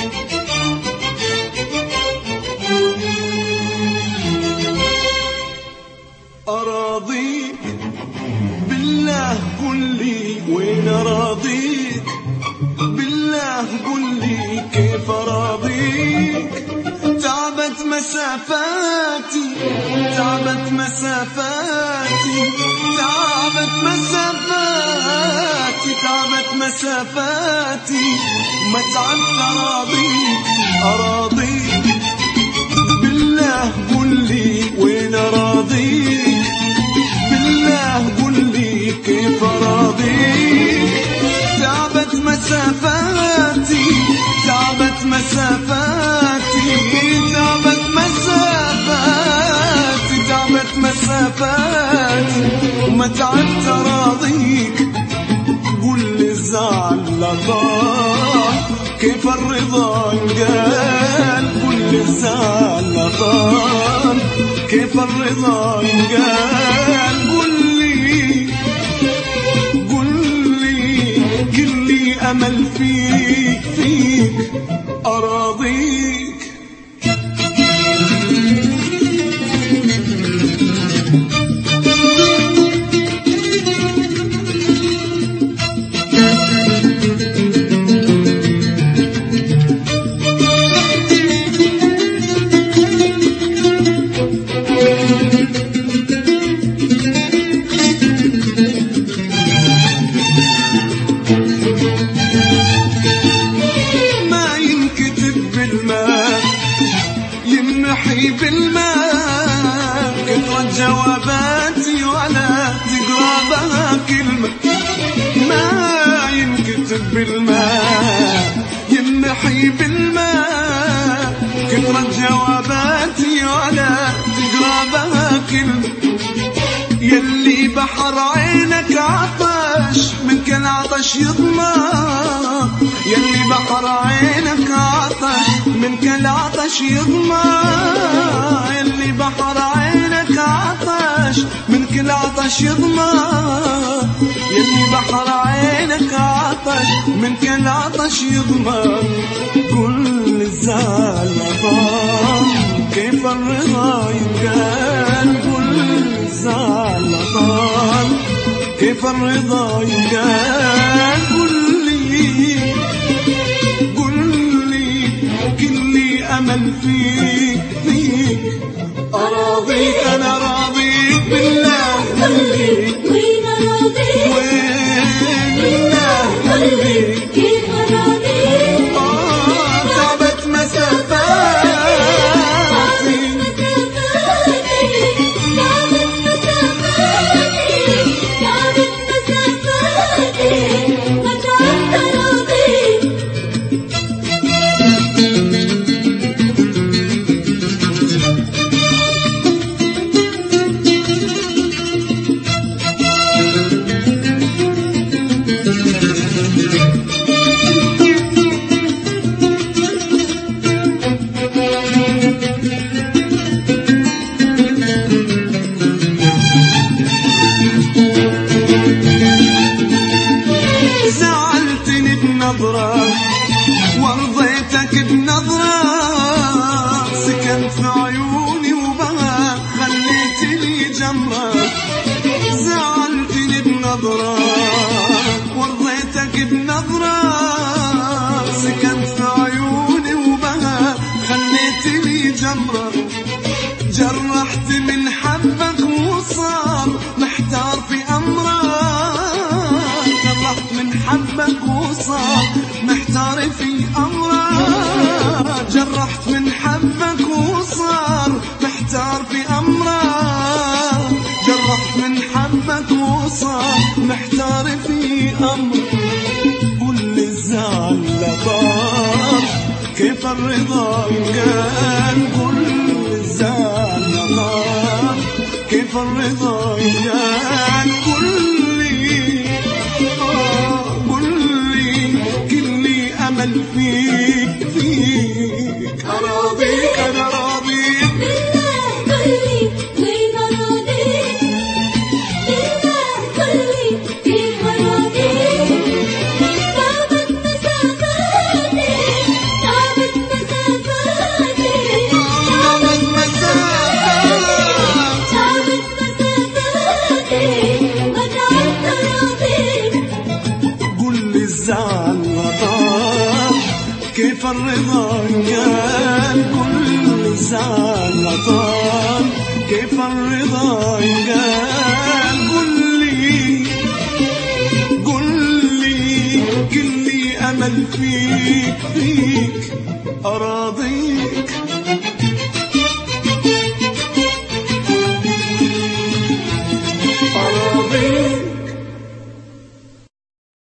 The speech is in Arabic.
أراضيك بالله قل لي وين أراضيك، بالله قل لي كيف أراضيك. تعبت مسافاتي تعبت مسافاتي تعبت مسافاتي تعبت مسافاتي ما تعبت أراضيك أراضيك بالله قل لي وين أراضيك، بالله قل لي كيف أراضيك. تعبت مسافاتي تعبت مسافاتي تعبت مسافاتي تعبت مسافاتي وما تعبت أراضيك. قل لي الزعل لطال كيف الرضا انقال، قل لي الزعل لطال كيف الرضا انقال. قل لي كلي أمل فيك أراضيك. بالماء كثرت جواباتي ولا تقرا بها كلمة، ما ينكتب بالماء يمحي بالماء كثرت جواباتي ولا تقرا بها كلمة. يلي بحر عينك عطش منك العطش يضمى، يلي بحر عينك عطش منك العطش يضمى، يلي بحر عينك عطش منك العطش يضمى، يلي بحر عينك عطش منك العطش يضمى. كل الزعل طال كيف الرضا ينقال، كل الزعل طال كيف الرضا ينقال. قل لي كلي أمل فيك أراضيك أنا راضيك بالله قل لي وين أراضيك، وين بالله قل لي كيف أراضيك. تعبت مسافاتي ورضيتك بنظرة سكنت في عيوني وبها خليت لي جمرة. زعلتني بنظرة ورضيتك بنظرة سكنت في عيوني وبها خليت لي جمرة. جرحت من حبك وصار محتار في أمرك، جرحت من حبك وصار محتار في أمرك، جرحت من حبك وصار محتار في أمرك، جرحت من حبك وصار محتار في أمرك. قل لي الزعل لطال كيف الرضا ينقال، قل لي الزعل لطال كيف الرضا ينقال. قل لي كلي أمل فيك أراضيك أنا راضيك. بالله قل لي وين أراضيك، بالله قل لي كيف أراضيك. تعبت مسافاتي تعبت الرضا ينقال كل زعل طال، كيف الرضا ينقال؟ قل لي كلي أمل فيك أراضيك.